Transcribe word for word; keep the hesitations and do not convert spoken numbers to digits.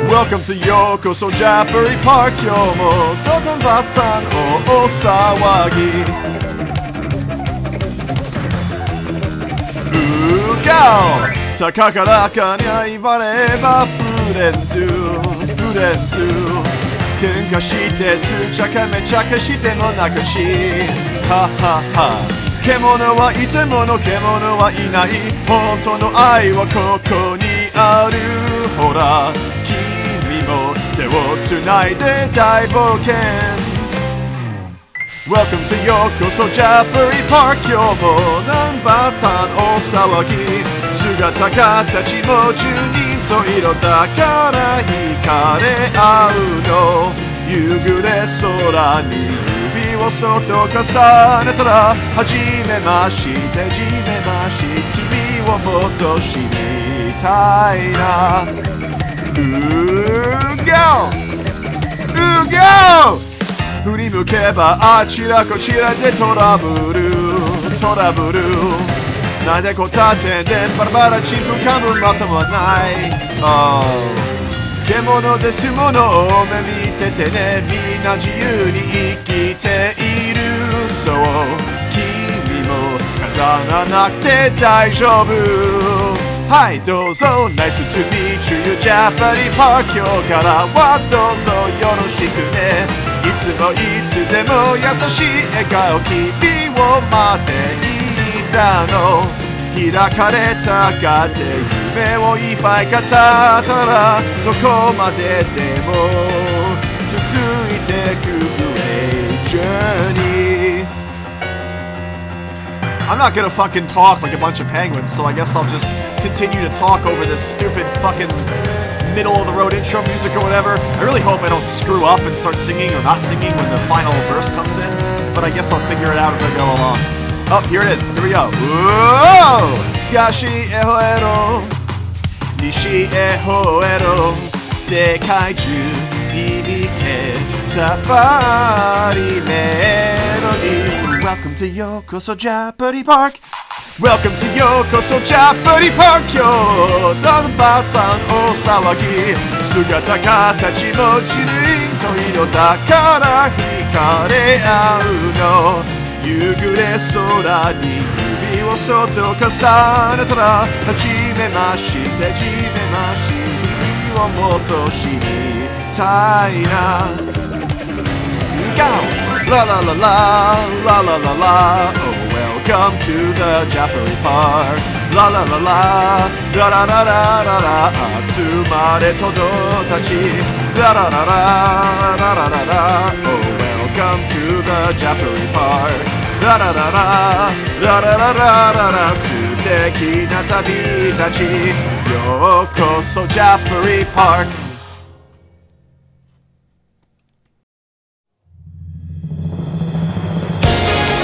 Welcome to ようこそジャプリパーク。今日もドタンバタン大騒ぎ。うがお高からかに言わればフレンズフレンズ喧嘩してすちゃかめちゃかしてもなくしははは獣はいてもの獣はいない本当の愛はここにあるほら君も手をつないで大冒険 Welcome to ようこそジャプリパーク今日もナンバータン大騒ぎ姿形も十人十色だから惹かれ合うの夕暮れ空に指をそっと重ねたら初めまして初めまして君をもっと知りたいなうがおうがお振り向けばあちらこちらでトラブルトラブルなんでこたってんでバラバラちんぷんかんぷんまともない、oh、獣ですものを目見ててねみんな自由に生きているそう君も飾らなくて大丈夫はいどうぞ Nice to meet you ジャパリパーク今日からはどうぞよろしくねいつもいつでも優しい笑顔君を待っていたの開かれたがって夢をいっぱい語ったらどこまででも続いてく Great Journey I'm not gonna fucking talk like a bunch of penguins so I guess I'll just continue to talk over this stupid fucking middle of the road intro music or whatever. I really hope I don't screw up and start singing or not singing when the final verse comes in, but I guess I'll figure it out as I go along. Oh, here it is. Here we go. Whoa! Gashi e hoero, nishi e hoero, sekai ju hibike safari melody. Welcome to Yokoso Japari Park. Welcome to ようこそジャプリパーク今日ダンバータン大騒ぎ姿形も自分と色だから惹かれ合うの夕暮れ空に指をそっと重ねたら初めまして初めまして君をもっと知りたいな Go! La la la la la la la la oh Welcome to the Japari Park. La la la la, la la la la la la. 集まれトドたち。La la la la, la la la la. Oh, welcome to the Japari Park. La la la la, la la la la la la. 素敵な旅たち。ようこそ Japari Park.